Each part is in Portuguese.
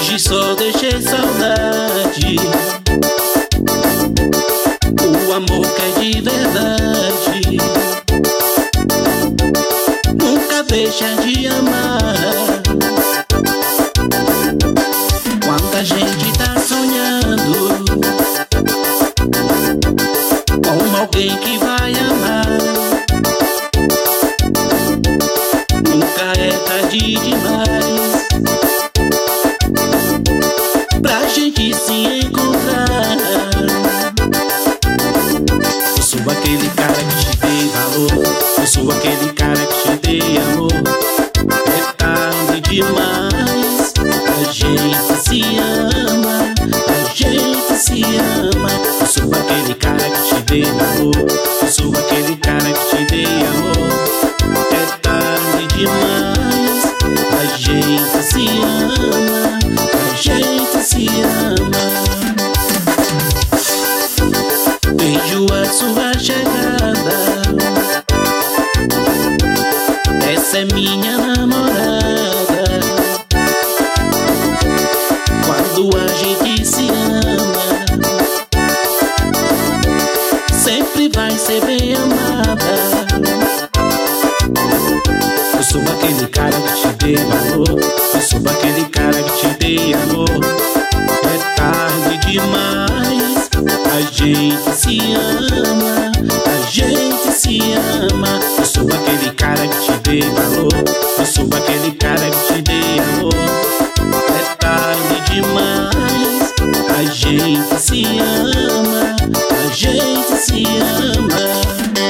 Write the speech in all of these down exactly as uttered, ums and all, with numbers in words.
Hoje só deixei saudade, o amor que é de verdade nunca deixa de amar. Quanta gente tá sonhando com alguém que vai amar. Nunca é tarde demais pra gente se encontrar. Eu sou aquele cara que te dei valor, eu sou aquele cara que te dei amor. É tarde demais, a gente se ama, a gente se ama. Eu sou aquele cara que te dei valor, eu sou aquele cara que te dei amor. É tarde demais, a gente se ama, a gente se ama. Vejo a sua chegada, essa é minha namorada. Quando a gente se ama, sempre vai ser bem amada. Eu sou aquele cara que te dei valor, eu sou aquele cara que te dei amor. É tarde demais, a gente se ama, a gente se ama. Eu sou aquele cara que te dei valor, eu sou aquele cara que te dei amor. É tarde demais, a gente se ama, a gente se ama.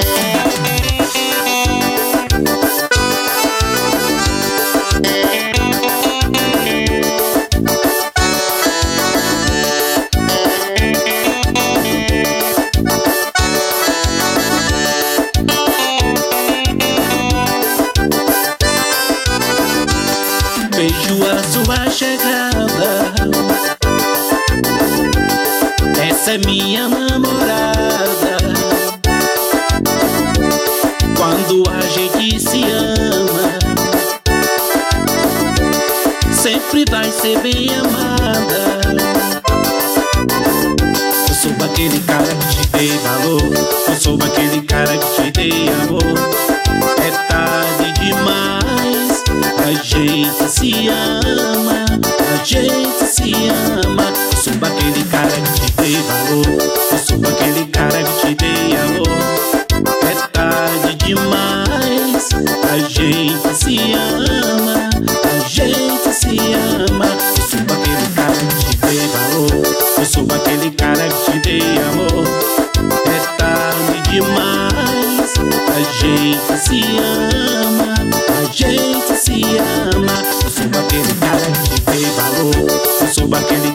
Vejo a sua chegada, essa é minha namorada. Quando a gente se ama, sempre vai ser bem amada. Eu sou aquele cara que te dei valor, eu sou aquele cara que te dei amor. É tarde demais, a gente se ama, a gente se ama. Eu sou aquele cara que te dei valor, eu sou aquele cara que te dei amor. É tarde demais, a gente se ama, a gente se ama. Eu sou aquele cara que te dei valor, eu sou aquele cara que te dei amor. É tarde demais, a gente se ama, a gente se ama. Eu sou aquele cara que te dei valor, eu sou aquele